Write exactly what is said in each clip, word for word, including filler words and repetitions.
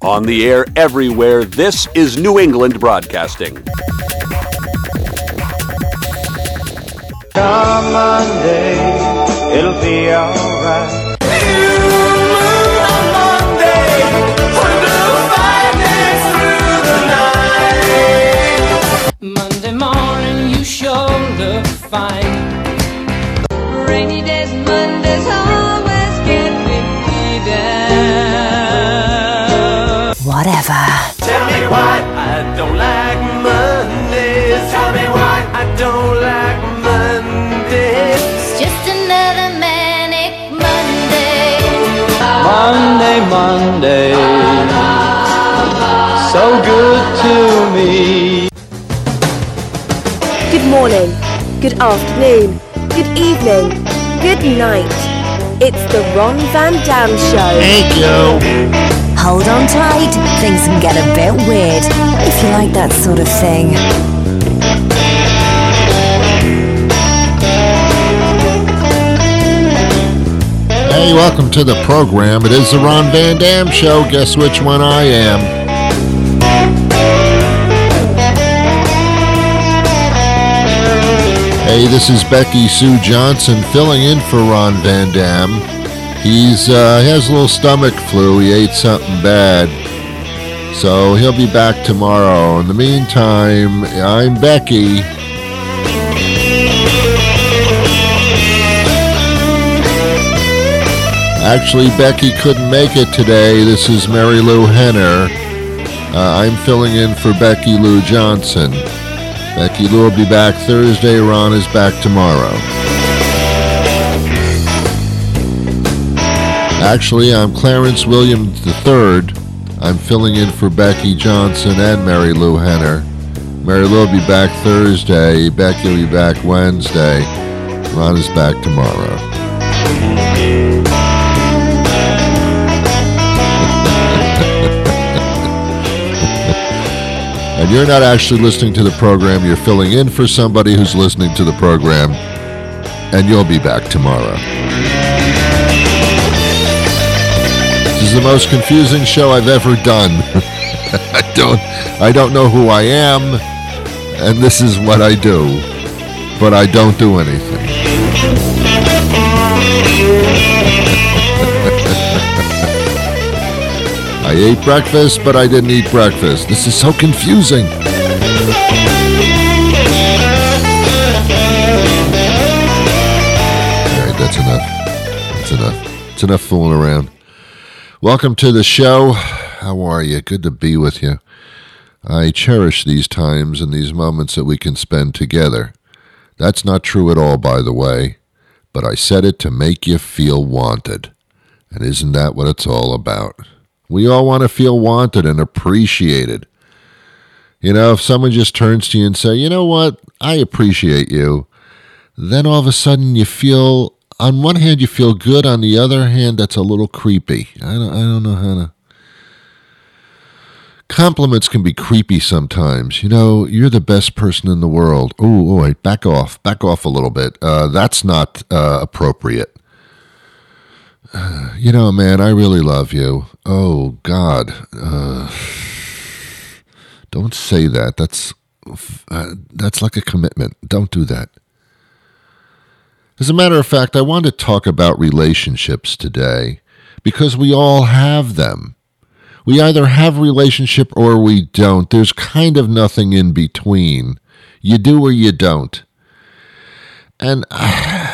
On the air everywhere, this is New England Broadcasting. Come Monday, it'll be alright. Monday morning, you sure look fine. Rainy days and Mondays always get me down. Whatever. Tell me why I don't like Mondays. Tell me why I don't like Mondays. It's just another manic Monday. Monday, Monday, so good to me. Good morning, good afternoon, good evening, good night. It's the Ron Van Dam Show. Thank you. Hold on tight, things can get a bit weird, if you like that sort of thing. Hey, welcome to the program. It is the Ron Van Dam Show. Guess which one I am? Hey, this is Becky Sue Johnson filling in for Ron Van Dam. He's uh, he has a little stomach flu. He ate something bad. So he'll be back tomorrow. In the meantime, I'm Becky. Actually, Becky couldn't make it today. This is Mary Lou Henner. Uh, I'm filling in for Becky Lou Johnson. Becky Lou will be back Thursday. Ron is back tomorrow. Actually, I'm Clarence Williams the third. I'm filling in for Becky Johnson and Mary Lou Henner. Mary Lou will be back Thursday. Becky will be back Wednesday. Ron is back tomorrow. And you're not actually listening to the program, you're filling in for somebody who's listening to the program, and you'll be back tomorrow. This is the most confusing show I've ever done. I don't I don't know who I am, and this is what I do, but I don't do anything. I ate breakfast, but I didn't eat breakfast. This is so confusing. All right, that's enough. That's enough. It's enough fooling around. Welcome to the show. How are you? Good to be with you. I cherish these times and these moments that we can spend together. That's not true at all, by the way, but I said it to make you feel wanted. And isn't that what it's all about? We all want to feel wanted and appreciated. You know, if someone just turns to you and say, you know what, I appreciate you, then all of a sudden you feel, on one hand you feel good, on the other hand that's a little creepy. I don't, I don't know how to... Compliments can be creepy sometimes. You know, you're the best person in the world. Oh, wait, back off, back off a little bit. Uh, that's not uh, appropriate. Uh, you know, man, I really love you. Oh, God. Uh, don't say that. That's uh, that's like a commitment. Don't do that. As a matter of fact, I want to talk about relationships today because we all have them. We either have a relationship or we don't. There's kind of nothing in between. You do or you don't. And... Uh,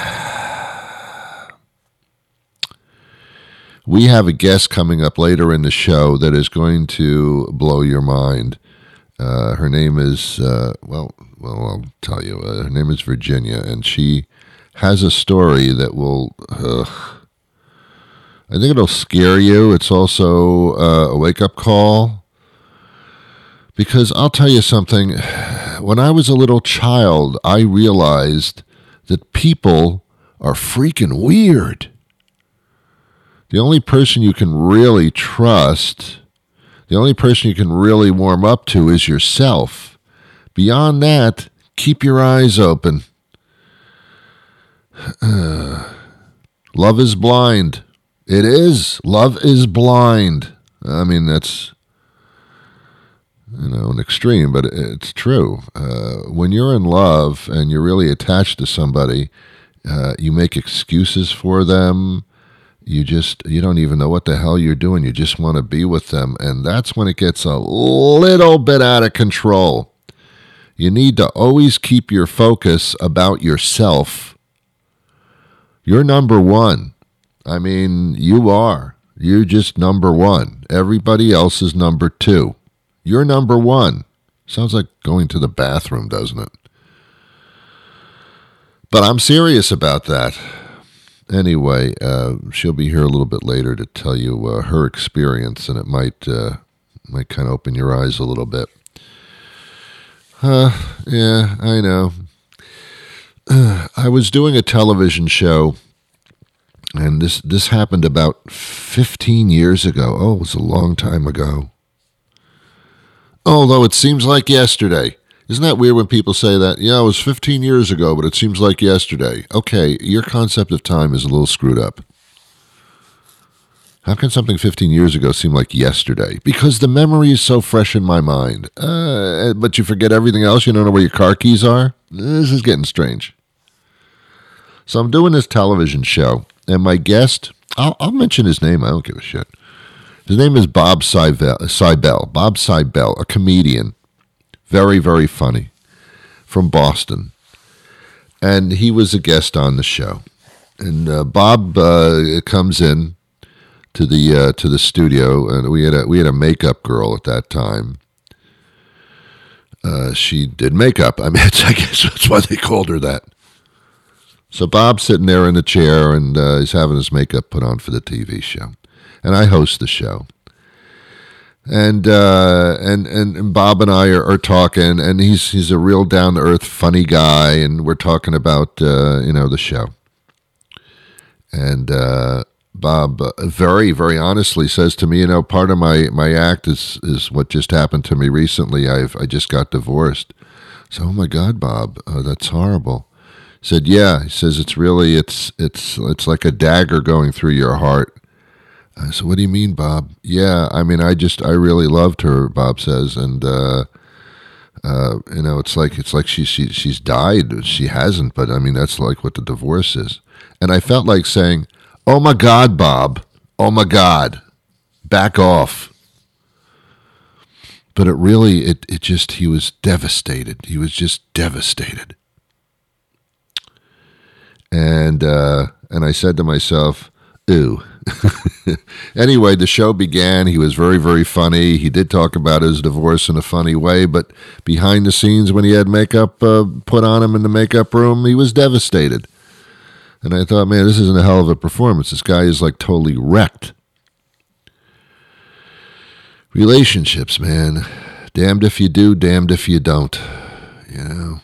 we have a guest coming up later in the show that is going to blow your mind. Uh, her name is, uh, well, well, I'll tell you. Uh, her name is Virginia, and she has a story that will, uh, I think it'll scare you. It's also uh, a wake-up call. Because I'll tell you something. When I was a little child, I realized that people are freaking weird. The only person you can really trust, the only person you can really warm up to is yourself. Beyond that, keep your eyes open. Uh, love is blind. It is. Love is blind. I mean, that's you know, an extreme, but it's true. Uh, when you're in love and you're really attached to somebody, uh, you make excuses for them. You just, you don't even know what the hell you're doing. You just want to be with them. And that's when it gets a little bit out of control. You need to always keep your focus about yourself. You're number one. I mean, you are. You're just number one. Everybody else is number two. You're number one. Sounds like going to the bathroom, doesn't it? But I'm serious about that. Anyway, uh, she'll be here a little bit later to tell you uh, her experience, and it might uh, might kind of open your eyes a little bit. Uh, yeah, I know. Uh, I was doing a television show, and this, this happened about fifteen years ago. Oh, it was a long time ago. Although it seems like yesterday. Isn't that weird when people say that? Yeah, it was fifteen years ago, but it seems like yesterday. Okay, your concept of time is a little screwed up. How can something fifteen years ago seem like yesterday? Because the memory is so fresh in my mind. Uh, but you forget everything else? You don't know where your car keys are? This is getting strange. So I'm doing this television show, and my guest, I'll, I'll mention his name. I don't give a shit. His name is Bob Seibel, Seibel, Bob Seibel, a comedian. Very, very funny, from Boston. And he was a guest on the show. And uh, Bob uh, comes in to the uh, to the studio, and we had a we had a makeup girl at that time. Uh, she did makeup. I mean, it's, I guess that's why they called her that. So Bob's sitting there in the chair, and uh, he's having his makeup put on for the T V show. And I host the show. And, uh, and and and Bob and I are, are talking, and he's he's a real down to earth, funny guy, and we're talking about uh, you know the show. And uh, Bob uh, very very honestly says to me, you know, part of my, my act is is what just happened to me recently. I've I just got divorced. So oh my God, Bob, uh, that's horrible. He said, yeah. He says it's really it's it's it's like a dagger going through your heart. I said, what do you mean, Bob? Yeah, I mean, I just, I really loved her, Bob says, and, uh, uh, you know, it's like, it's like she, she, she's died. She hasn't, but I mean, that's like what the divorce is. And I felt like saying, oh my God, Bob, oh my God, back off. But it really, it, it just, he was devastated. He was just devastated. And, uh, and I said to myself, ew. Anyway, the show began. He was very, very funny. He did talk about his divorce in a funny way, but behind the scenes, when he had makeup uh, put on him in the makeup room, he was devastated. And I thought, man, this isn't a hell of a performance. This guy is like totally wrecked. Relationships, man. Damned if you do, damned if you don't. You know?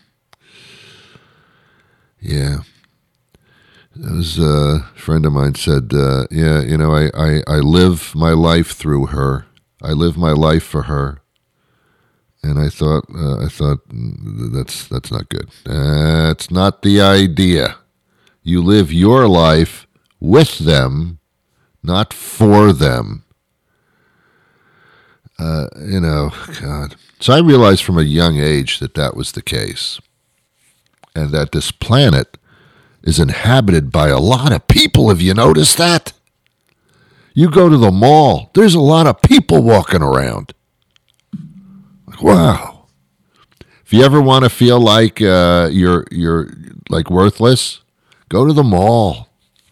Yeah. It was, uh, a friend of mine said, uh, yeah, you know, I, I, I live my life through her. I live my life for her. And I thought, uh, I thought, that's, that's not good. That's not the idea. You live your life with them, not for them. Uh, you know, God. So I realized from a young age that that was the case. And that this planet is inhabited by a lot of people. Have you noticed that? You go to the mall, there's a lot of people walking around. Like, wow. If you ever want to feel like uh, you're you're like worthless, go to the mall.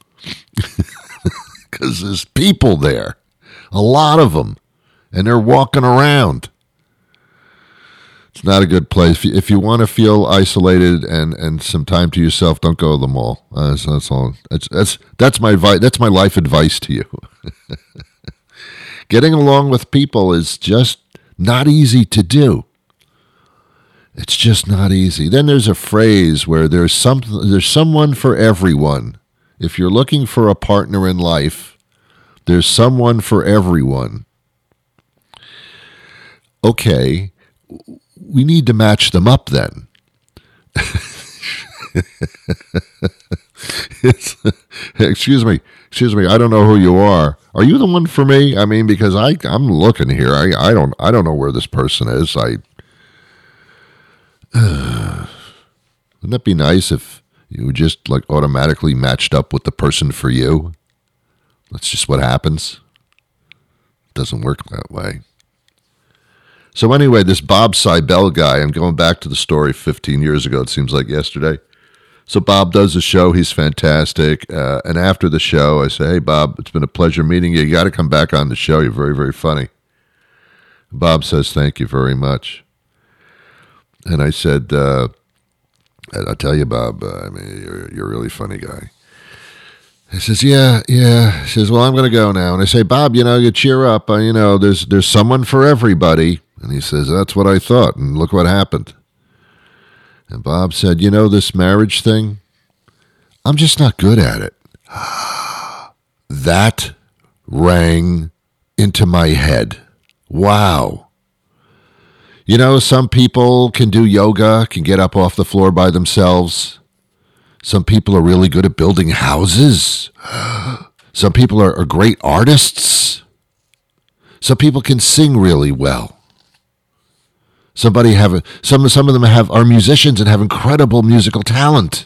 Because there's people there. A lot of them. And they're walking around. It's not a good place. If you, if you want to feel isolated and, and some time to yourself, don't go to the mall. Uh, so that's all. That's that's that's my advice. That's my life advice to you. Getting along with people is just not easy to do. It's just not easy. Then there's a phrase where there's some there's someone for everyone. If you're looking for a partner in life, there's someone for everyone. Okay. We need to match them up then. it's, excuse me. excuse me, I don't know who you are. Are you the one for me? I mean, because I, I'm looking here. I, I don't I don't know where this person is. I uh, wouldn't that be nice if you just like automatically matched up with the person for you? That's just what happens. It doesn't work that way. So anyway, this Bob Seibel guy, I'm going back to the story fifteen years ago. It seems like yesterday. So Bob does a show. He's fantastic. Uh, and after the show, I say, hey, Bob, it's been a pleasure meeting you. You got to come back on the show. You're very, very funny. Bob says, thank you very much. And I said, uh, I'll tell you, Bob, uh, I mean, you're, you're a really funny guy. He says, yeah, yeah. He says, well, I'm going to go now. And I say, Bob, you know, you cheer up. Uh, you know, there's there's someone for everybody. And he says, that's what I thought. And look what happened. And Bob said, you know, this marriage thing, I'm just not good at it. That rang into my head. Wow. You know, some people can do yoga, can get up off the floor by themselves. Some people are really good at building houses. Some people are, are great artists. Some people can sing really well. Somebody have a, some some of them have are musicians and have incredible musical talent.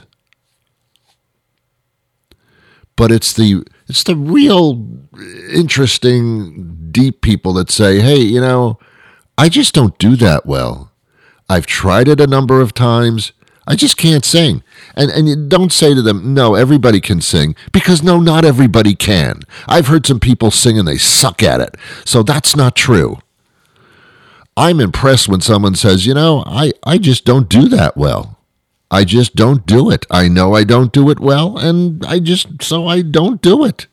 But it's the it's the real interesting, deep people that say, hey, you know, I just don't do that well. I've tried it a number of times. I just can't sing. And and you don't say to them, no, everybody can sing, because no, not everybody can. I've heard some people sing and they suck at it. So that's not true. I'm impressed when someone says, you know, I, I just don't do that well. I just don't do it. I know I don't do it well, and I just, so I don't do it.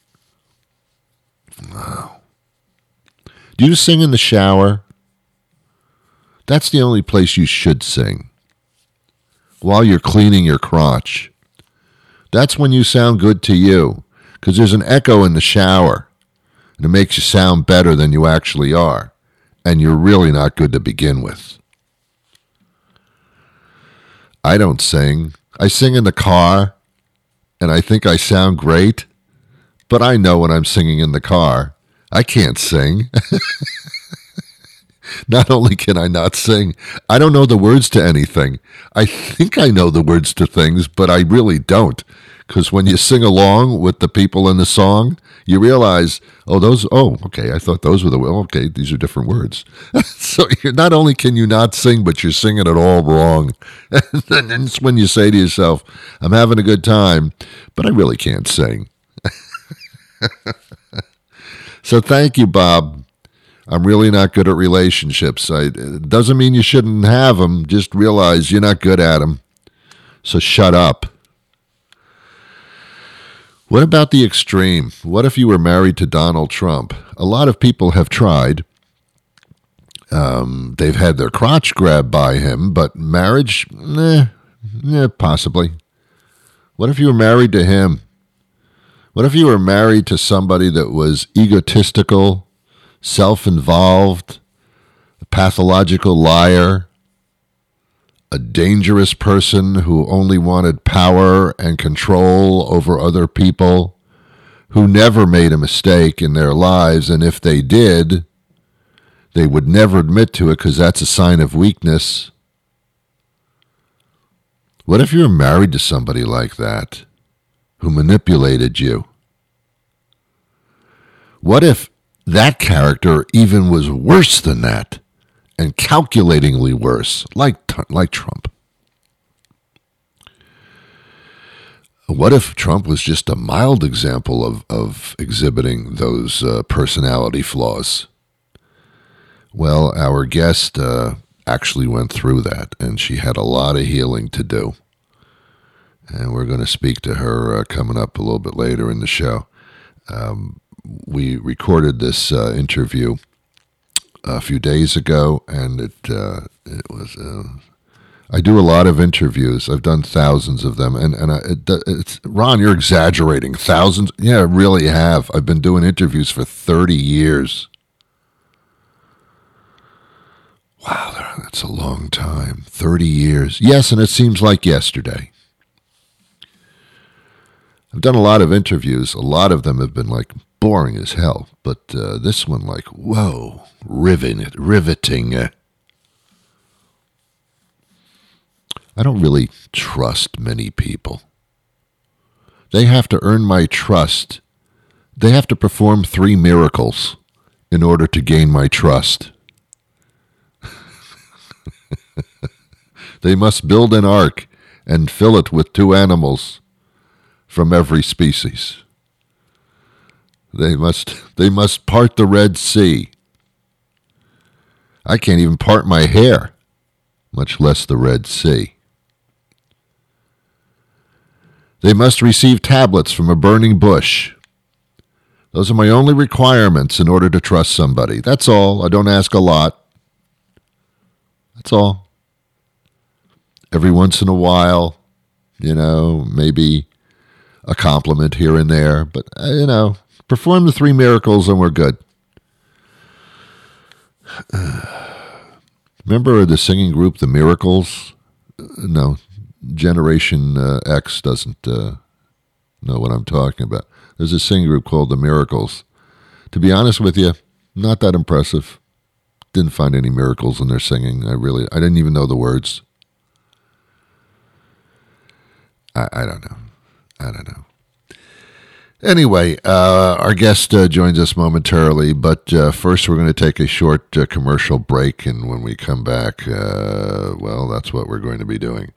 Wow. Do you sing in the shower? That's the only place you should sing. While you're cleaning your crotch. That's when you sound good to you, because there's an echo in the shower, and it makes you sound better than you actually are. And you're really not good to begin with. I don't sing. I sing in the car, and I think I sound great, but I know when I'm singing in the car. I can't sing. Not only can I not sing, I don't know the words to anything. I think I know the words to things, but I really don't. Because when you sing along with the people in the song, you realize, oh, those, oh, okay, I thought those were the, well, okay, these are different words. So you're, not only can you not sing, but you're singing it all wrong. And then it's when you say to yourself, I'm having a good time, but I really can't sing. So thank you, Bob. I'm really not good at relationships. I, it doesn't mean you shouldn't have them. Just realize you're not good at them. So shut up. What about the extreme? What if you were married to Donald Trump? A lot of people have tried. Um, they've had their crotch grabbed by him, but marriage, eh, eh, possibly. What if you were married to him? What if you were married to somebody that was egotistical, self-involved, a pathological liar, a dangerous person who only wanted power and control over other people, who never made a mistake in their lives, and if they did, they would never admit to it because that's a sign of weakness? What if you were married to somebody like that, who manipulated you? What if that character even was worse than that? And calculatingly worse, like like Trump. What if Trump was just a mild example of, of exhibiting those uh, personality flaws? Well, our guest uh, actually went through that, and she had a lot of healing to do. And we're going to speak to her uh, coming up a little bit later in the show. Um, we recorded this uh, interview a few days ago, and it uh, it was. Uh, I do a lot of interviews. I've done thousands of them, and and I, it, it's Ron. You're exaggerating. Thousands? Yeah, I really have. I've been doing interviews for thirty years. Wow, that's a long time. Thirty years. Yes, and it seems like yesterday. I've done a lot of interviews. A lot of them have been like boring as hell, but uh, this one, like, whoa, riveting. riveting. I don't really trust many people. They have to earn my trust. They have to perform three miracles in order to gain my trust. They must build an ark and fill it with two animals from every species. They must they must part the Red Sea. I can't even part my hair, much less the Red Sea. They must receive tablets from a burning bush. Those are my only requirements in order to trust somebody. That's all. I don't ask a lot. That's all. Every once in a while, you know, maybe a compliment here and there. But, uh, you know, perform the three miracles and we're good. Uh, remember the singing group, The Miracles? Uh, no, Generation uh, X doesn't uh, know what I'm talking about. There's a singing group called The Miracles. To be honest with you, not that impressive. Didn't find any miracles in their singing. I really, I didn't even know the words. I, I don't know. I don't know. Anyway, uh, our guest uh, joins us momentarily, but uh, first we're going to take a short uh, commercial break, and when we come back, uh, well, that's what we're going to be doing.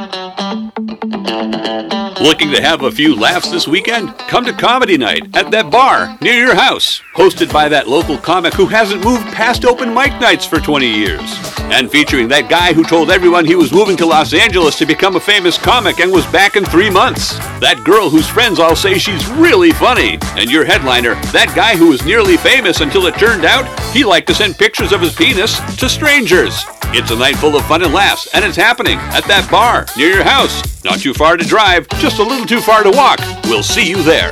Looking to have a few laughs this weekend? Come to Comedy Night at that bar near your house. Hosted by that local comic who hasn't moved past open mic nights for twenty years. And featuring that guy who told everyone he was moving to Los Angeles to become a famous comic and was back in three months. That girl whose friends all say she's really funny. And your headliner, that guy who was nearly famous until it turned out he liked to send pictures of his penis to strangers. It's a night full of fun and laughs, and it's happening at that bar near your house. Not too far to drive, just a little too far to walk. We'll see you there.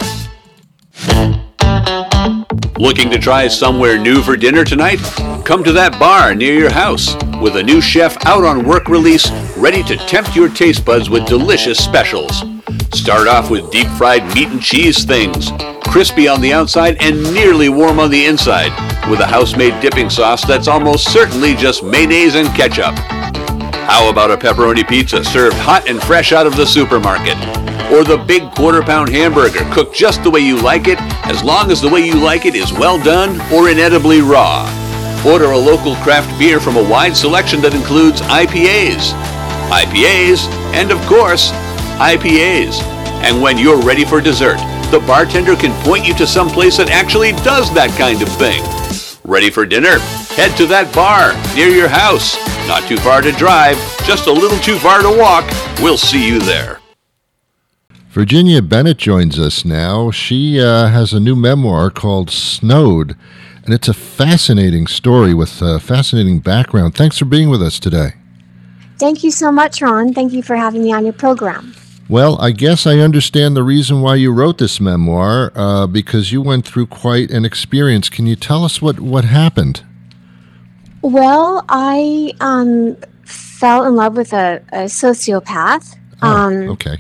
Looking to try somewhere new for dinner tonight? Come to that bar near your house with a new chef out on work release, ready to tempt your taste buds with delicious specials. Start off with deep-fried meat and cheese things, crispy on the outside and nearly warm on the inside, with a house-made dipping sauce that's almost certainly just mayonnaise and ketchup. How about a pepperoni pizza served hot and fresh out of the supermarket? Or the big quarter-pound hamburger cooked just the way you like it, as long as the way you like it is well done or inedibly raw. Order a local craft beer from a wide selection that includes I P As, I P As, and of course, I P As. And when you're ready for dessert, the bartender can point you to some place that actually does that kind of thing. Ready for dinner? Head to that bar near your house. Not too far to drive, just a little too far to walk. We'll see you there. Virginia Bennett joins us now. She uh, has a new memoir called Snowed, and it's a fascinating story with a fascinating background. Thanks for being with us today. Thank you so much, Ron. Thank you for having me on your program. Well, I guess I understand the reason why you wrote this memoir, uh, because you went through quite an experience. Can you tell us what, what happened? Well, I um, fell in love with a, a sociopath. Oh, um, okay.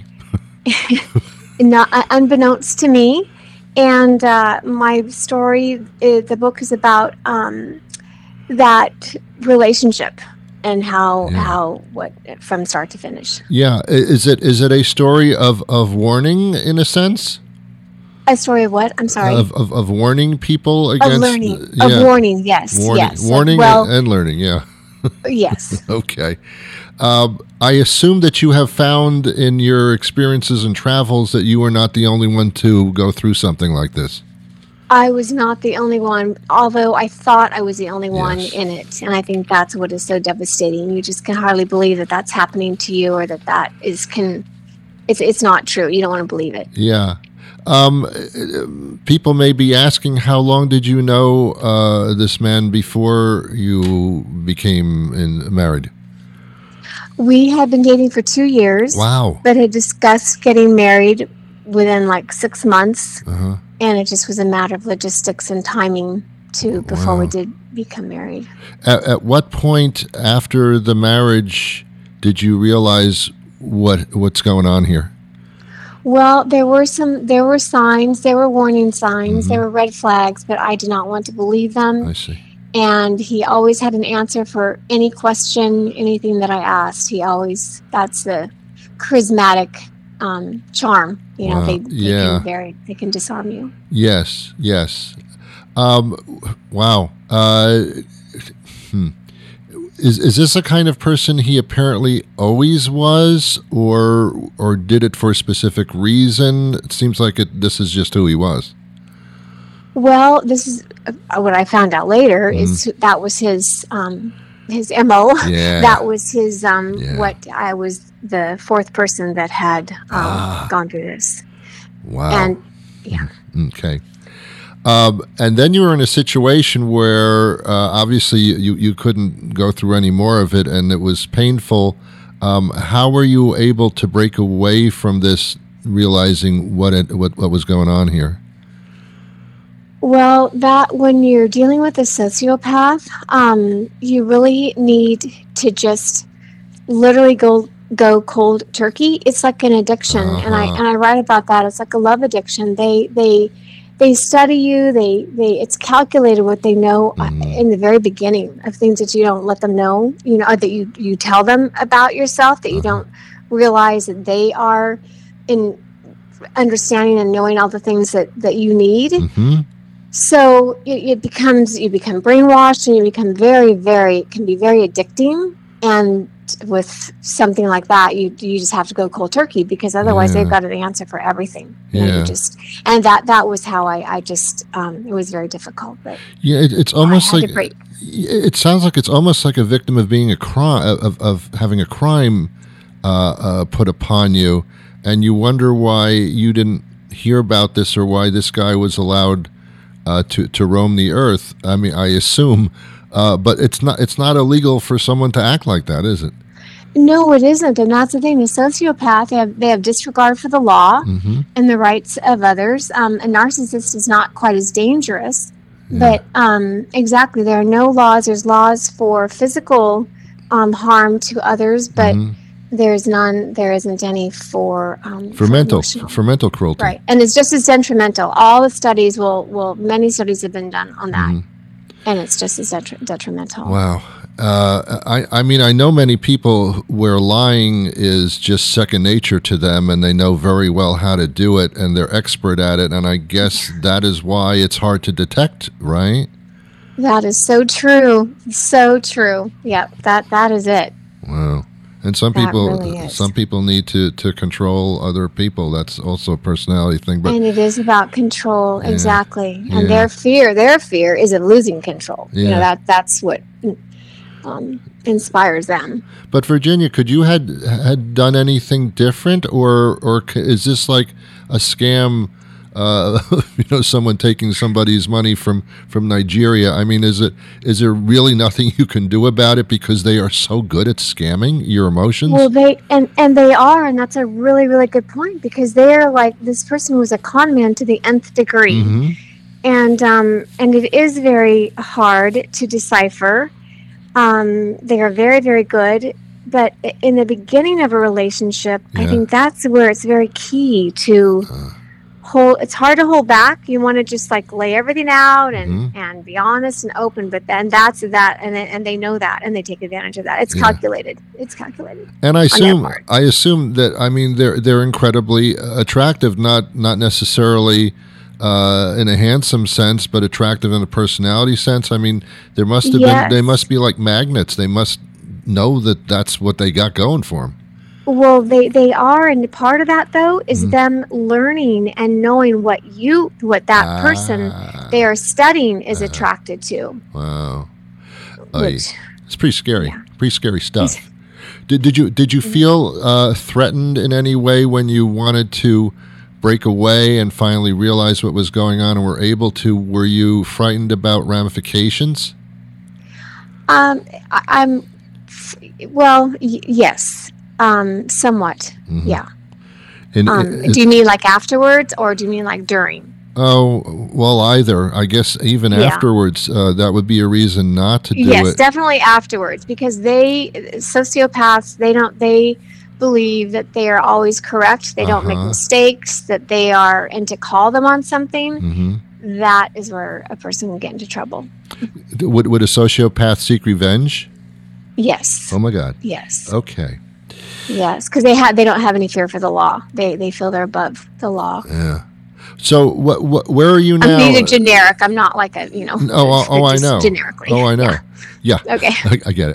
not uh, unbeknownst to me. And uh, my story, uh, the book is about um, that relationship and how Yeah. how what from start to finish. Yeah, I- is it is it a story of, of warning in a sense? A story of what? I'm sorry. Of, of of warning people against Of learning. yeah. Of warning. Yes. warning, yes. warning well, and learning. Yeah. yes. Okay. Um, I assume that you have found in your experiences and travels that you are not the only one to go through something like this. I was not the only one, although I thought I was the only one Yes. in it. And I think that's what is so devastating. You just can hardly believe that that's happening to you, or that that is can. It's it's not true. You don't want to believe it. Yeah. Um, people may be asking, how long did you know uh, this man before you became in, married? We had been dating for two years. Wow. But had discussed getting married within like six months. Uh-huh. And it just was a matter of logistics and timing to before we Wow. did become married. At, at what point after the marriage did you realize what what's going on here? Well, there were some, there were signs, there were warning signs, Mhm. there were red flags, but I did not want to believe them. I see. And he always had an answer for any question, anything that I asked. He always, that's the charismatic um, charm. You know, Wow. they, they Yeah. can very, they can disarm you. Yes, yes. Um, wow. Uh, hmm. Is is this a kind of person he apparently always was, or or did it for a specific reason? It seems like it. This is just who he was. Well, this is uh, what I found out later is Mm-hmm. that was his um, his M O. Yeah. That was his um, Yeah. what I was the fourth person that had um, Ah. gone through this. Wow. And yeah. Okay. Um, and then you were in a situation where uh, obviously you, you couldn't go through any more of it, and it was painful. Um, how were you able to break away from this, realizing what it, what what was going on here? Well, that when you're dealing with a sociopath, um, you really need to just literally go go cold turkey. It's like an addiction, and I Uh-huh. and I write about that. It's like a love addiction. They they they study you. They they it's calculated what they know uh, Mhm. in the very beginning of things that you don't let them know. You know, or that you you tell them about yourself, that you Uh-huh. don't realize that they are in understanding and knowing all the things that that you need. hmm So it, it becomes you become brainwashed, and you become very, very it can be very addicting. And with something like that, you you just have to go cold turkey, because otherwise Yeah. they've got an answer for everything. You know, Yeah. you just and that that was how I I just um, it was very difficult, but Yeah, it, it's almost I had to like break. it sounds like it's almost like a victim of being a crime of of having a crime uh, uh, put upon you, and you wonder why you didn't hear about this, or why this guy was allowed uh, to to roam the earth. I mean, I assume, uh, but it's not it's not illegal for someone to act like that, is it? No, it isn't, and that's the thing. The sociopath they have they have disregard for the law Mm-hmm. and the rights of others. Um, a narcissist is not quite as dangerous, but um, exactly, there are no laws. There's laws for physical um, harm to others, but Mhm. there's none. There isn't any for um, For mental emotional. for mental cruelty. Right, and it's just as detrimental. All the studies will will many studies have been done on that, Mhm. and it's just as detri- detrimental. Wow. Uh, I, I mean, I know many people where lying is just second nature to them, and they know very well how to do it, and they're expert at it, and I guess that is why it's hard to detect, right? That is so true, so true. Yep, that that is it. Wow. And some That people, really is. some people need to, to control other people. That's also a personality thing. But And it is about control, Yeah. exactly. And Yeah. their fear, their fear is of losing control. You Yeah. know, that that's what um, inspires them. But Virginia, could you had had done anything different, or or c- is this like a scam? Uh, you know, someone taking somebody's money from, from Nigeria. I mean, is it is there really nothing you can do about it because they are so good at scamming your emotions? Well, they and and they are, and that's a really really good point, because they're like, this person was a con man to the nth degree, Mhm. and um and it is very hard to decipher. Um, they are very very good, but i- in the beginning of a relationship, I Yeah. think that's where it's very key to. Hold, it's hard to hold back. You want to just like lay everything out and, Mhm. and be honest and open, but then that's that, and then, and they know that, and they take advantage of that. It's Yeah. calculated. It's calculated. And I that assume part. I assume that I mean they're they're incredibly attractive, not not necessarily uh, in a handsome sense, but attractive in a personality sense. I mean, there must have Yes. been they must be like magnets. They must know that that's what they got going for them. Well, they they are, and part of that though is Mhm. them learning and knowing what you, what that person Ah. they are studying is attracted to. Wow, Oy. Which It's pretty scary. Yeah. Pretty scary stuff. Did did you did you feel uh, threatened in any way when you wanted to break away and finally realize what was going on and were able to? Were you frightened about ramifications? um, I, I'm well, y- yes, um, somewhat, Mhm. yeah. And, Um, it- do you mean like afterwards, or do you mean like during? oh well, either. I guess even Yeah. afterwards, uh, that would be a reason not to do Yes, it. definitely afterwards, because they sociopaths they don't they believe that they are always correct, they don't make Uh-huh. mistakes, that they are, and to call them on something, hmm that is where a person will get into trouble. Would, would a sociopath seek revenge? Yes. Oh, my God. Yes. Okay. Yes. Because they have, they don't have any fear for the law. They they feel they're above the law. Yeah. So, what, what, where are you now? I'm being a generic. I'm not like a, you know. Oh, oh, oh I just know. Generically. Oh, I know. Yeah. Okay. I, I get it.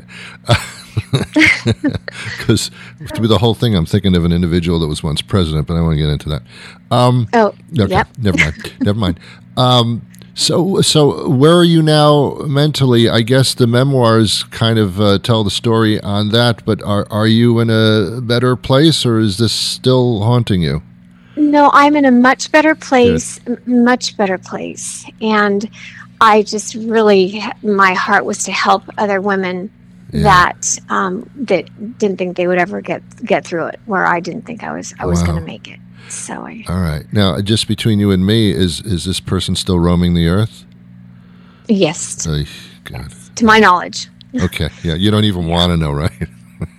Because through the whole thing, I'm thinking of an individual that was once president, but I don't want to get into that. Um, Oh, okay, yep. never mind. Never mind. Um, so, so where are you now mentally? I guess the memoirs kind of uh, tell the story on that, but are are you in a better place, or is this still haunting you? No, I'm in a much better place, m- much better place. And I just really, my heart was to help other women Yeah. that um, that didn't think they would ever get get through it, where I didn't think I was I was Wow. going to make it. So I, All right. Now, just between you and me, is is this person still roaming the earth? yes, Oh, God. to my knowledge. Okay. Yeah. You don't even want to know, right?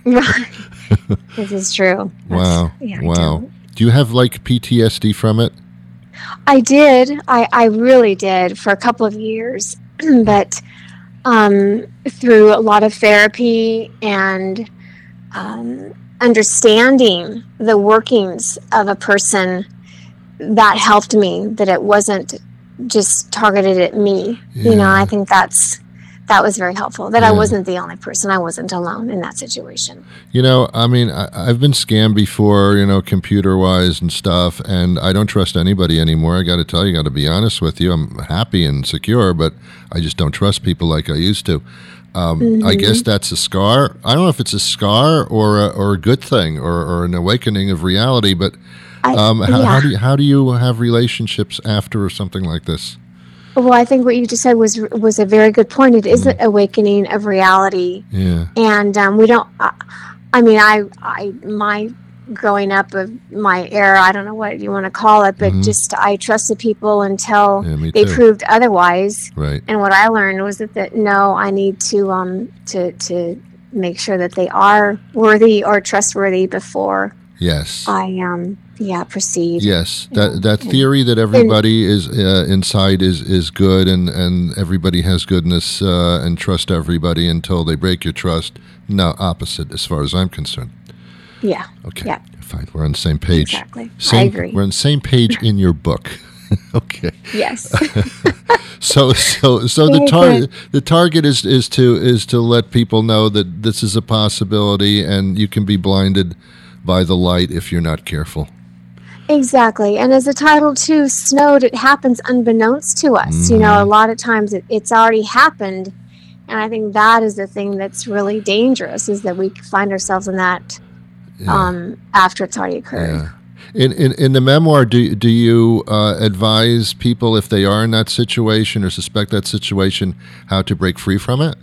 This is true. That's- Wow. yeah, I Wow. don't. Do you have like P T S D from it? I did. I, I really did for a couple of years. But um, through a lot of therapy and um, understanding the workings of a person, that helped me, that it wasn't just targeted at me. You know, Yeah. I think that's that was very helpful, that I Yeah. wasn't the only person. I wasn't alone in that situation. You know, I mean, I, I've been scammed before, you know, computer-wise and stuff, and I don't trust anybody anymore. I got to tell you, got to be honest with you. I'm happy and secure, but I just don't trust people like I used to. Um, I guess that's a scar. I don't know if it's a scar or a, or a good thing or, or an awakening of reality, but I, um, how, yeah. how do you, how do you have relationships after something like this? Well, I think what you just said was was a very good point. It is an awakening of reality. Yeah. And um, we don't. Uh, I mean, I, I, my growing up of my era, I don't know what you want to call it, but Mhm. just I trusted people until Yeah, me they too. proved otherwise. Right. And what I learned was that, that no, I need to um to to make sure that they are worthy or trustworthy before Yes. I um yeah proceed. Yes, that that theory that everybody is uh, inside is, is good and, and everybody has goodness uh, and trust everybody until they break your trust. No, opposite as far as I'm concerned. Yeah. Okay, Yeah. fine. We're on the same page. Exactly. I Same, agree. We're on the same page in your book. Okay. Yes. So so so the Very target the target is, is to is to let people know that this is a possibility and you can be blinded by the light if you're not careful. Exactly. And as the title too, Snowed, it happens unbeknownst to us. You know, a lot of times it, it's already happened. And I think that is the thing that's really dangerous, is that we find ourselves in that Yeah. um, after it's already occurred. Yeah. In, in in the memoir, do do you uh, advise people if they are in that situation or suspect that situation how to break free from it?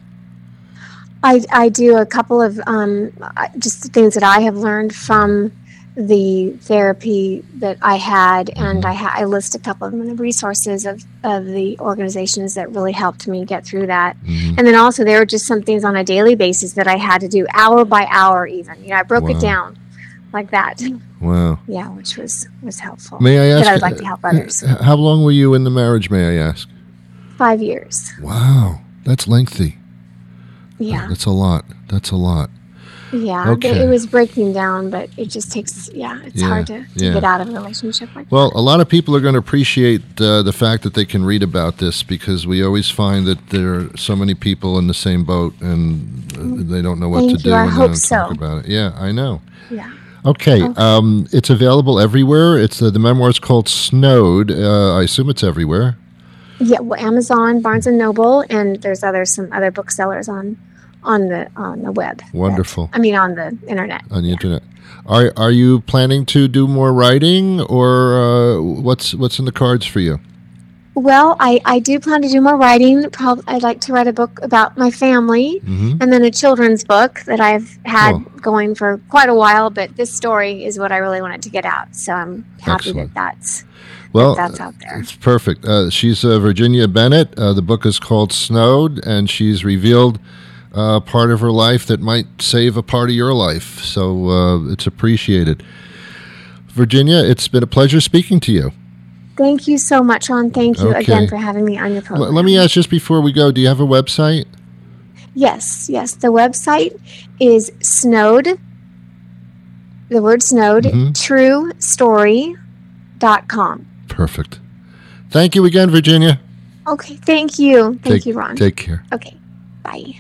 I, I do a couple of um, I- just things that I have learned from the therapy that I had, and I, ha- I list a couple of the resources of, of the organizations that really helped me get through that. Mhm. And then also there were just some things on a daily basis that I had to do, hour by hour even. You know, I broke Wow. it down like that. Wow. Yeah, which was, was helpful. May I ask? That I would like to help others. uh, How long were you in the marriage? May I ask? Five years. Wow, that's lengthy. Yeah. That's a lot. That's a lot. Yeah. Okay. It was breaking down, but it just takes, yeah, it's Yeah, hard to, to yeah. get out of a relationship like Well, a lot of people are going to appreciate uh, the fact that they can read about this because we always find that there are so many people in the same boat and uh, they don't know what Thank to you. do I when they hope don't talk so. about it. Yeah, I know. that. Yeah. Okay, um, it's available everywhere. It's uh, the memoir is called Snowed. Uh, I assume it's everywhere. Yeah, well, Amazon, Barnes and Noble, and there's other some other booksellers on on the on the web. Wonderful. I mean, on the internet. On the internet. Are are you planning to do more writing, or uh, what's what's in the cards for you? Well, I, I do plan to do more writing. Probably, I'd like to write a book about my family, Mhm. and then a children's book that I've had Oh. going for quite a while. But this story is what I really wanted to get out, so I'm happy Excellent. that that's Well, that's out there. it's perfect. Uh, she's uh, Virginia Bennett. Uh, the book is called Snowed, and she's revealed a part of her life that might save a part of your life. So uh, it's appreciated. Virginia, it's been a pleasure speaking to you. Thank you so much, Ron. Thank you Okay. again for having me on your program. L- let me ask just before we go, do you have a website? Yes, yes. The website is Snowed, the word Snowed, Mhm. true story dot com. Perfect. Thank you again, Virginia. Okay, thank you. Thank Take- you, Ron. Take care. Okay, bye.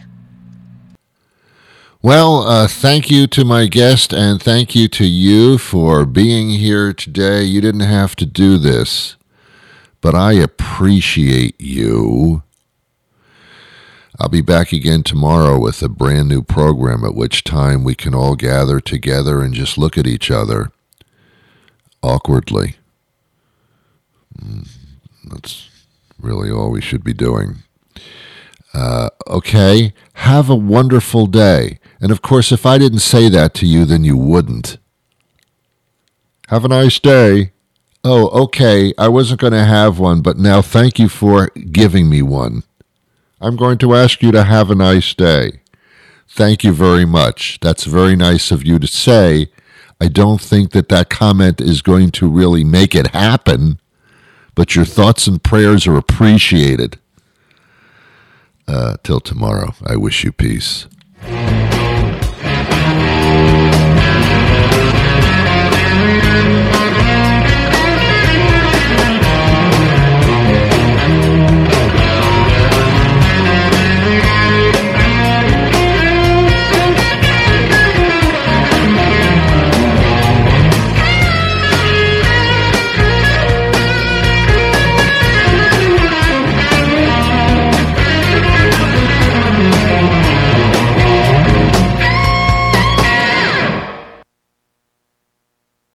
Well, uh, thank you to my guest, and thank you to you for being here today. You didn't have to do this, but I appreciate you. I'll be back again tomorrow with a brand new program, at which time we can all gather together and just look at each other awkwardly. Mm, That's really all we should be doing. Uh, okay, have a wonderful day. And of course, if I didn't say that to you, then you wouldn't. Have a nice day. Oh, okay, I wasn't going to have one, but now thank you for giving me one. I'm going to ask you to have a nice day. Thank you very much. That's very nice of you to say. I don't think that that comment is going to really make it happen, but your thoughts and prayers are appreciated. Uh, till tomorrow, I wish you peace. Thank you.